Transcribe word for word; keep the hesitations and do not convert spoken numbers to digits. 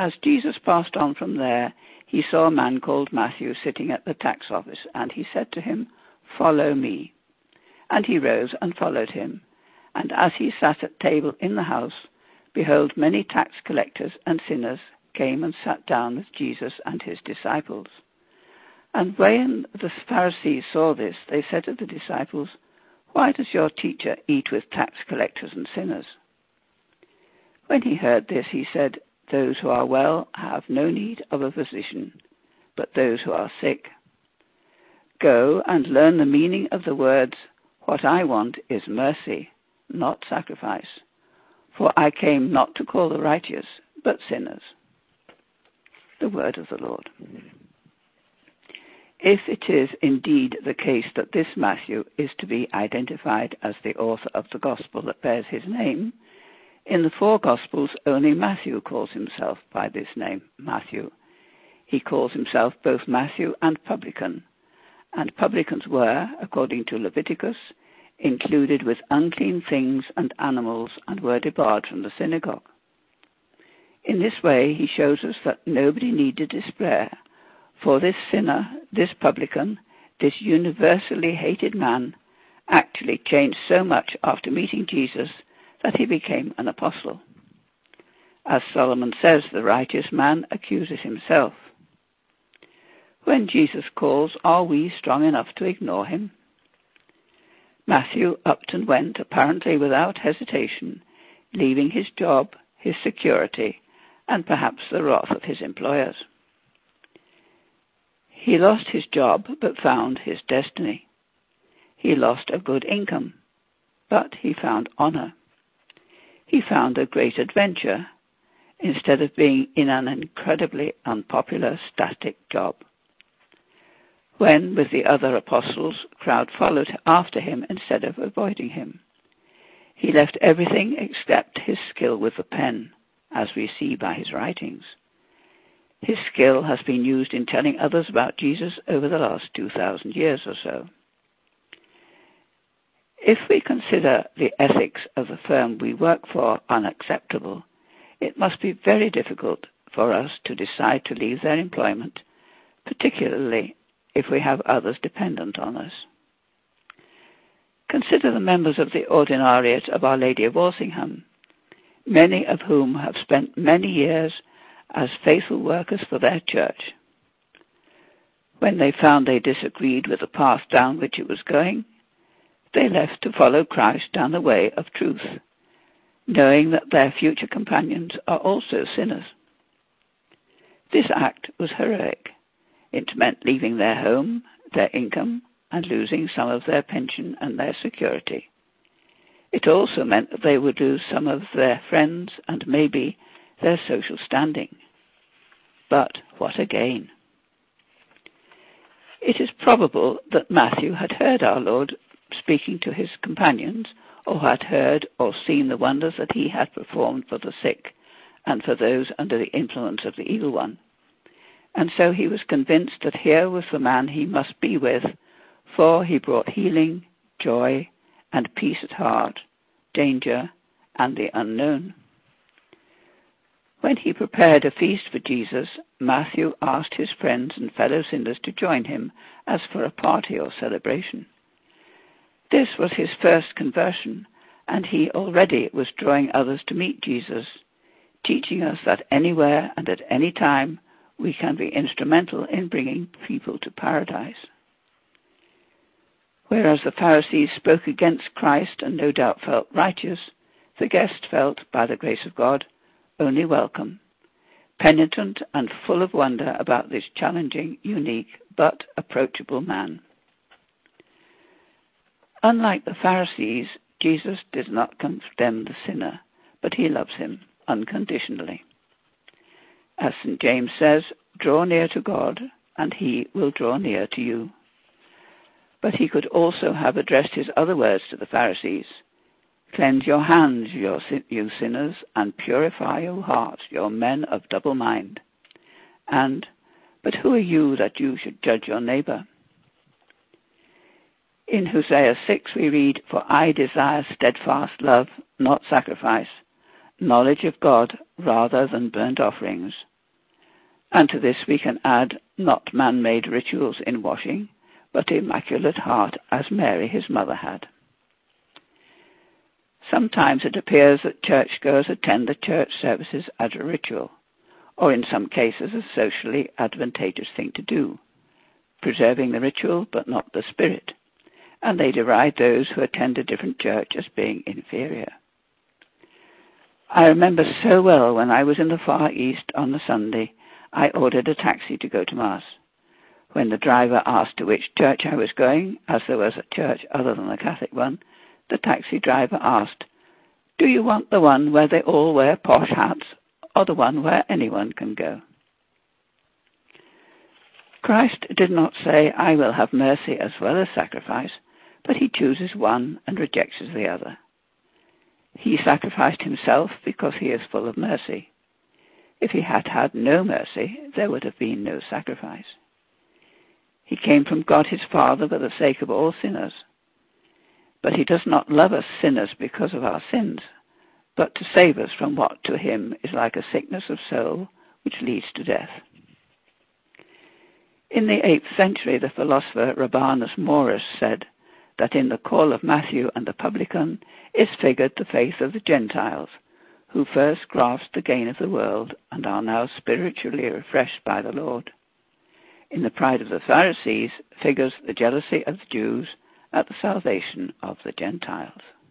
As Jesus passed on from there, he saw a man called Matthew sitting at the tax office, and he said to him, "Follow me." And he rose and followed him. And as he sat at table in the house, behold, many tax collectors and sinners came and sat down with Jesus and his disciples. And when the Pharisees saw this, they said to the disciples, "Why does your teacher eat with tax collectors and sinners?" When he heard this, he said, "Those who are well have no need of a physician, but those who are sick. Go and learn the meaning of the words, 'What I want is mercy, not sacrifice. For I came not to call the righteous, but sinners.'" The word of the Lord. If it is indeed the case that this Matthew is to be identified as the author of the gospel that bears his name, in the four gospels only Matthew calls himself by this name, Matthew. He calls himself both Matthew and publican, and publicans were, according to Leviticus, included with unclean things and animals and were debarred from the synagogue. In this way, he shows us that nobody needed despair, for this sinner, this publican, this universally hated man, actually changed so much after meeting Jesus that he became an apostle. As Solomon says, the righteous man accuses himself. When Jesus calls, are we strong enough to ignore him? Matthew upped and went, apparently without hesitation, leaving his job, his security, and perhaps the wrath of his employers. He lost his job, but found his destiny. He lost a good income, but he found honor. He found a great adventure, instead of being in an incredibly unpopular, static job. When, with the other apostles, the crowd followed after him instead of avoiding him. He left everything except his skill with the pen, as we see by his writings. His skill has been used in telling others about Jesus over the last two thousand years or so. If we consider the ethics of the firm we work for unacceptable, it must be very difficult for us to decide to leave their employment, particularly if we have others dependent on us. Consider the members of the Ordinariate of Our Lady of Walsingham, many of whom have spent many years as faithful workers for their church. When they found they disagreed with the path down which it was going, they left to follow Christ down the way of truth, knowing that their future companions are also sinners. This act was heroic. It meant leaving their home, their income, and losing some of their pension and their security. It also meant that they would lose some of their friends and maybe their social standing. But what a gain! It is probable that Matthew had heard our Lord speaking to his companions, or had heard or seen the wonders that he had performed for the sick and for those under the influence of the evil one. And so he was convinced that here was the man he must be with, for he brought healing, joy, and peace at heart, danger, and the unknown. When he prepared a feast for Jesus, Matthew asked his friends and fellow sinners to join him as for a party or celebration. This was his first conversion, and he already was drawing others to meet Jesus, teaching us that anywhere and at any time we can be instrumental in bringing people to paradise. Whereas the Pharisees spoke against Christ and no doubt felt righteous, the guest felt, by the grace of God, only welcome, penitent and full of wonder about this challenging, unique, but approachable man. Unlike the Pharisees, Jesus did not condemn the sinner, but he loves him unconditionally. As Saint James says, draw near to God, and he will draw near to you. But he could also have addressed his other words to the Pharisees. Cleanse your hands, you sinners, and purify your hearts, your men of double mind. And, but who are you that you should judge your neighbor? In Hosea six we read, For I desire steadfast love, not sacrifice, knowledge of God rather than burnt offerings. And to this we can add not man-made rituals in washing, but Immaculate Heart as Mary, his mother, had. Sometimes it appears that churchgoers attend the church services as a ritual, or in some cases a socially advantageous thing to do, preserving the ritual but not the spirit, and they deride those who attend a different church as being inferior. I remember so well when I was in the Far East on the Sunday, I ordered a taxi to go to Mass. When the driver asked to which church I was going, as there was a church other than the Catholic one, the taxi driver asked, "Do you want the one where they all wear posh hats, or the one where anyone can go?" Christ did not say, "I will have mercy as well as sacrifice," but he chooses one and rejects the other. He sacrificed himself because he is full of mercy. If he had had no mercy, there would have been no sacrifice. He came from God his Father for the sake of all sinners. But he does not love us sinners because of our sins, but to save us from what to him is like a sickness of soul which leads to death. In the eighth century, the philosopher Rabanus Maurus said that in the call of Matthew and the publican is figured the faith of the Gentiles, who first grasped the gain of the world and are now spiritually refreshed by the Lord. In the pride of the Pharisees figures the jealousy of the Jews at the salvation of the Gentiles.